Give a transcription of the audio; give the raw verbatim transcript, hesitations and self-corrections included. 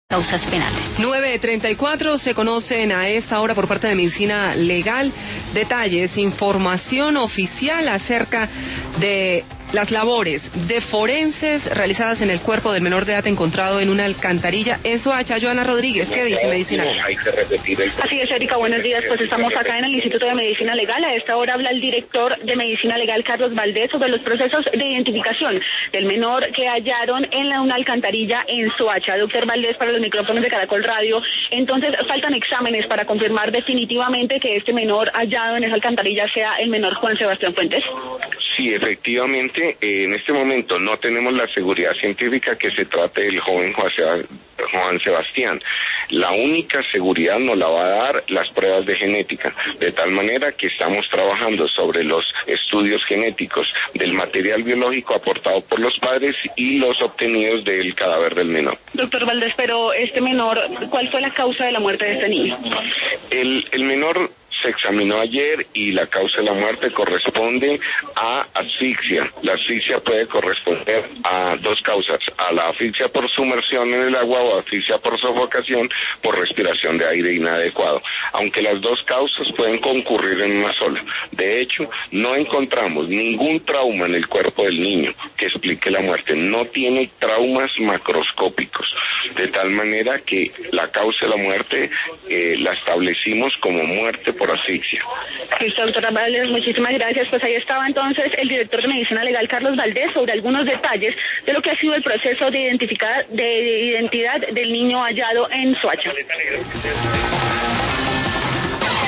causas penales. nueve treinta y cuatro, se conocen a esta hora por parte de Medicina Legal detalles, información oficial acerca de las labores de forenses realizadas en el cuerpo del menor de edad encontrado en una alcantarilla en Soacha. Joana Rodríguez, ¿qué dice Medicina Legal? Así es, Erika, buenos días. Pues estamos acá en el Instituto de Medicina Legal. A esta hora habla el director de Medicina Legal, Carlos Valdés, sobre los procesos de identificación del menor que hallaron en la, una alcantarilla en Soacha. Doctor Valdés, para los micrófonos de Caracol Radio, entonces faltan exámenes para confirmar definitivamente que este menor hallado en esa alcantarilla sea el menor Juan Sebastián Fuentes. Sí, efectivamente, eh, en este momento no tenemos la seguridad científica que se trate del joven Juan, Seb- Juan Sebastián. La única seguridad nos la va a dar las pruebas de genética, de tal manera que estamos trabajando sobre los estudios genéticos del material biológico aportado por los padres y los obtenidos del cadáver del menor. Doctor Valdés, pero este menor, ¿cuál fue la causa de la muerte de este niño? El, el menor se examinó ayer y la causa de la muerte corresponde a asfixia. La asfixia puede corresponder a dos causas, a la asfixia por sumersión en el agua o asfixia por sofocación por respiración de aire inadecuado, aunque las dos causas pueden concurrir en una sola. De hecho, no encontramos ningún trauma en el cuerpo del niño que explique la muerte. No tiene traumas macroscópicos, de tal manera que la causa de la muerte eh, la establecimos como muerte por asfixia. Listo, doctora Valdés, muchísimas gracias. Pues ahí estaba entonces el director de Medicina Legal, Carlos Valdés, sobre algunos detalles de lo que ha sido el proceso de, identificar, de identidad del niño hallado en Soacha.